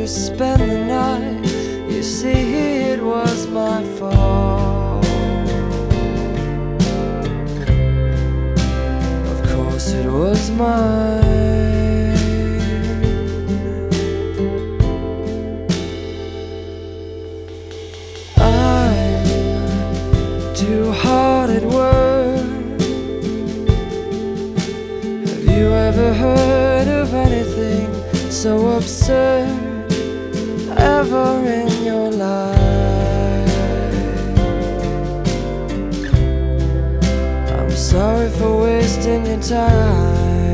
spend the night. You see, it was my fault. Of course it was mine. I'm too hard at work. Have you ever heard of anything so absurd ever in your life? I'm sorry for wasting your time.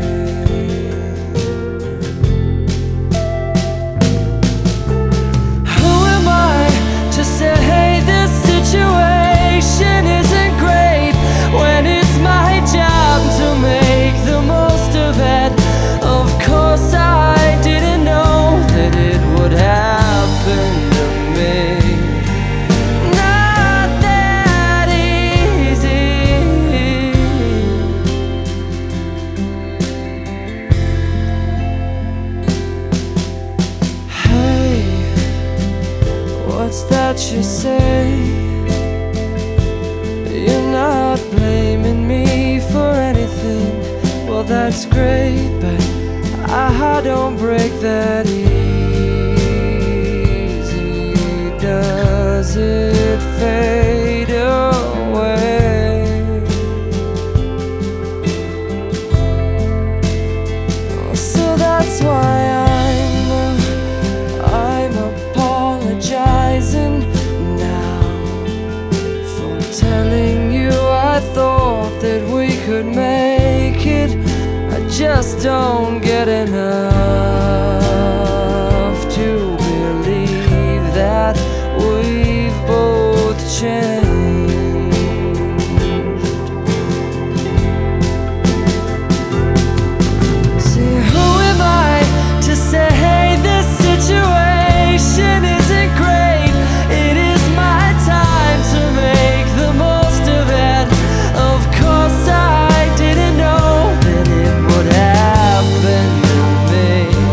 Who am I to say, hey, this situation isn't great, when it's my job to make the most of it? Of course I didn't know that it would happen to me. Not that easy. Hey, what's that you say? You're not blaming me for anything. Well, that's great, but I don't break that easy. Does it fade away? So that's why I'm apologizing now for telling you I thought that we could make it. I just don't get enough to believe that we've both changed. See, who am I to say, hey, this situation isn't great? It is my time to make the most of it. Of course I didn't know that it would happen to me.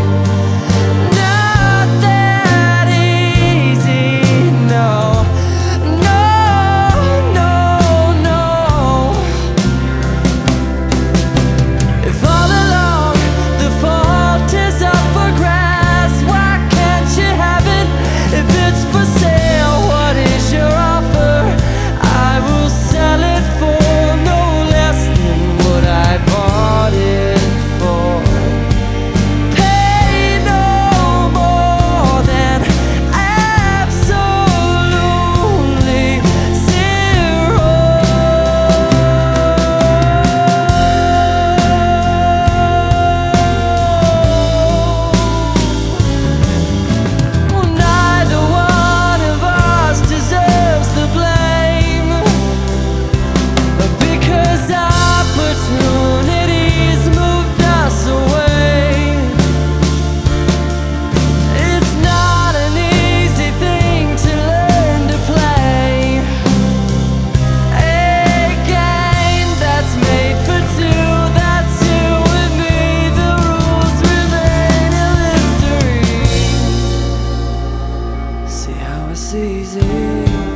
Not that easy, no. No, no, no. If all along the fault is up for grabs, why can't you have it? If it's for sale, what is your offer? I will sell it for no less than what I bought it for. Pay no more than absolutely zero. Well, neither one of us deserves the blame, because opportunities moved us away. It's not an easy thing to learn to play, a game that's made for two. That's you and me. The rules remain a mystery. See how it's easy.